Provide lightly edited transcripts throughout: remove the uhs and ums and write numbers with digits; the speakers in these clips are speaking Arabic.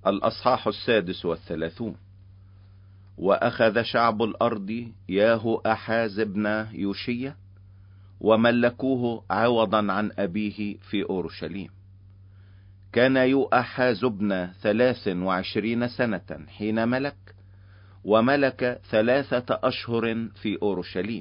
الأصحاح 36. وأخذ شعب الأرض ياهو أحاز ابن يوشية وملكوه عوضا عن أبيه في أورشليم. كان يؤحاز ابن 23 سنة حين ملك، وملك 3 أشهر في أورشليم.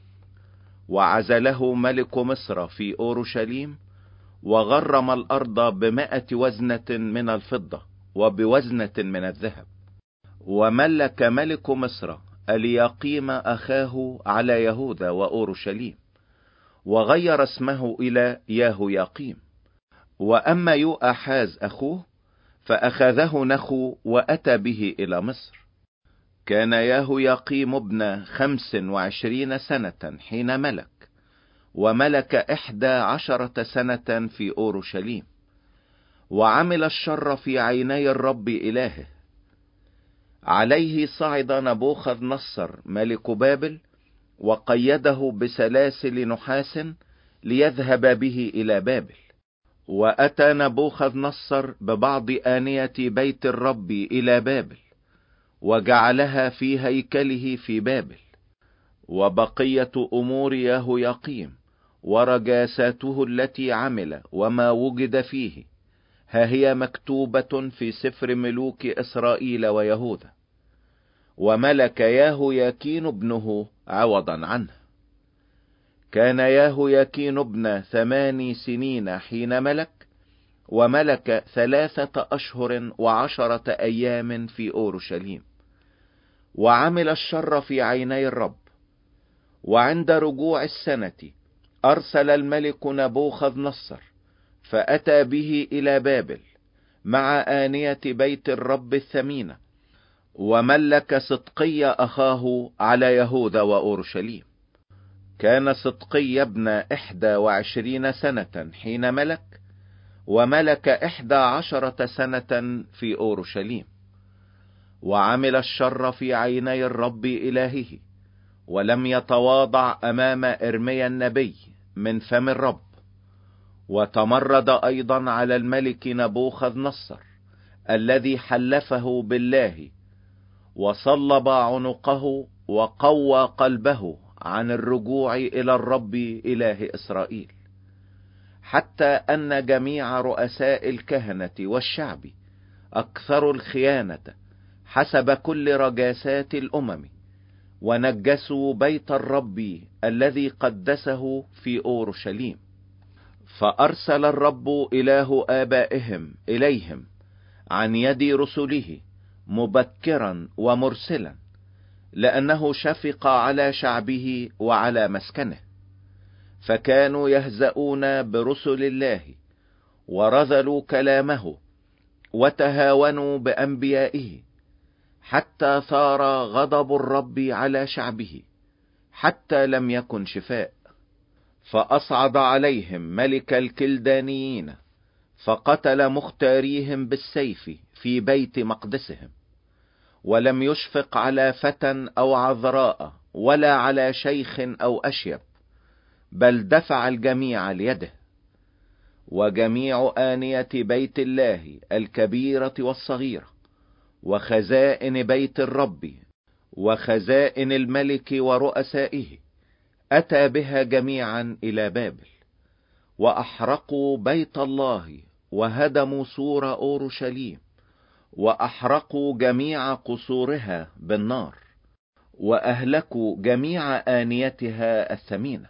وعزله ملك مصر في أورشليم، وغرم الأرض ب100 وزنة من الفضة وبوزنة من الذهب. وملك ملك مصر الياقيم أخاه على يهوذا وأورشليم، وغير اسمه إلى ياهوياقيم. وأما يؤحاز أخوه فأخذه نخو وأتى به إلى مصر. كان ياهوياقيم ابن 25 سنة حين ملك، وملك 11 سنة في أورشليم. وعمل الشر في عيني الرب إلهه. عليه صعد نبوخذ نصر ملك بابل، وقيده بسلاسل نحاس ليذهب به إلى بابل. وأتى نبوخذ نصر ببعض آنية بيت الرب إلى بابل، وجعلها في هيكله في بابل. وبقية أمور ياهوياقيم ورجاساته التي عمل وما وجد فيه، ها هي مكتوبة في سفر ملوك إسرائيل ويهوذا. وملك ياهوياكين ابنه عوضا عنه. كان ياهوياكين ابن 8 سنين حين ملك، وملك 3 أشهر و10 أيام في أورشليم. وعمل الشر في عيني الرب. وعند رجوع السنة أرسل الملك نبوخذ نصر، فأتى به إلى بابل مع آنية بيت الرب الثمينة. وملك صدقي أخاه على يهوذا وأورشليم. كان صدقي ابن 21 سنة حين ملك، وملك 11 سنة في أورشليم. وعمل الشر في عيني الرب إلهه، ولم يتواضع أمام إرميا النبي من فم الرب. وتمرد أيضا على الملك نبوخذ نصر الذي حلفه بالله، وصلب عنقه وقوى قلبه عن الرجوع إلى الرب إله إسرائيل، حتى أن جميع رؤساء الكهنة والشعب أكثروا الخيانة حسب كل رجاسات الأمم، ونجسوا بيت الرب الذي قدسه في أورشليم. فأرسل الرب إله آبائهم إليهم عن يد رسله مبكرا ومرسلا، لأنه شفق على شعبه وعلى مسكنه. فكانوا يهزؤون برسل الله، ورذلوا كلامه، وتهاونوا بأنبيائه، حتى ثار غضب الرب على شعبه، حتى لم يكن شفاء. فأصعد عليهم ملك الكلدانيين، فقتل مختاريهم بالسيف في بيت مقدسهم. ولم يشفق على فتى أو عذراء، ولا على شيخ أو أشيب، بل دفع الجميع ليده. وجميع آنية بيت الله الكبيرة والصغيرة، وخزائن بيت الرب، وخزائن الملك ورؤسائه، أتى بها جميعا إلى بابل. وأحرقوا بيت الله، وهدموا سور أورشليم، وأحرقوا جميع قصورها بالنار، وأهلكوا جميع آنيتها الثمينة.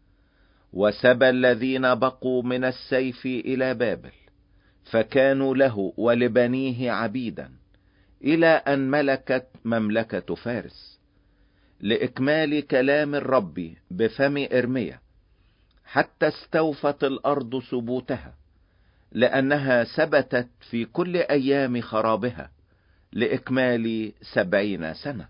وسبى الذين بقوا من السيف إلى بابل، فكانوا له ولبنيه عبيدا، إلى أن ملكت مملكة فارس، لإكمال كلام الرب بفم إرميا، حتى استوفت الأرض سبوتها، لأنها ثبتت في كل أيام خرابها لإكمال 70 سنة.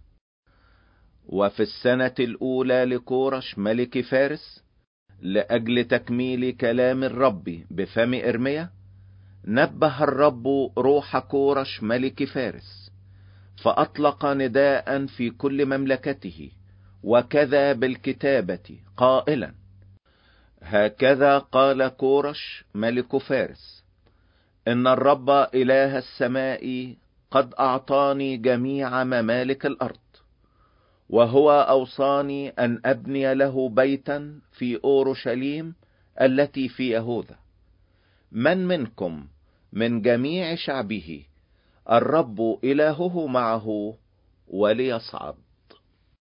وفي السنة الأولى لكورش ملك فارس، لأجل تكميل كلام الرب بفم إرميا، نبه الرب روح كورش ملك فارس، فأطلق نداء في كل مملكته، وكذا بالكتابة قائلا: هكذا قال كورش ملك فارس: إن الرب إله السماء قد أعطاني جميع ممالك الأرض، وهو أوصاني أن أبني له بيتا في أورشليم التي في يهوذا. من منكم من جميع شعبه الرب إلهه معه وليصعد.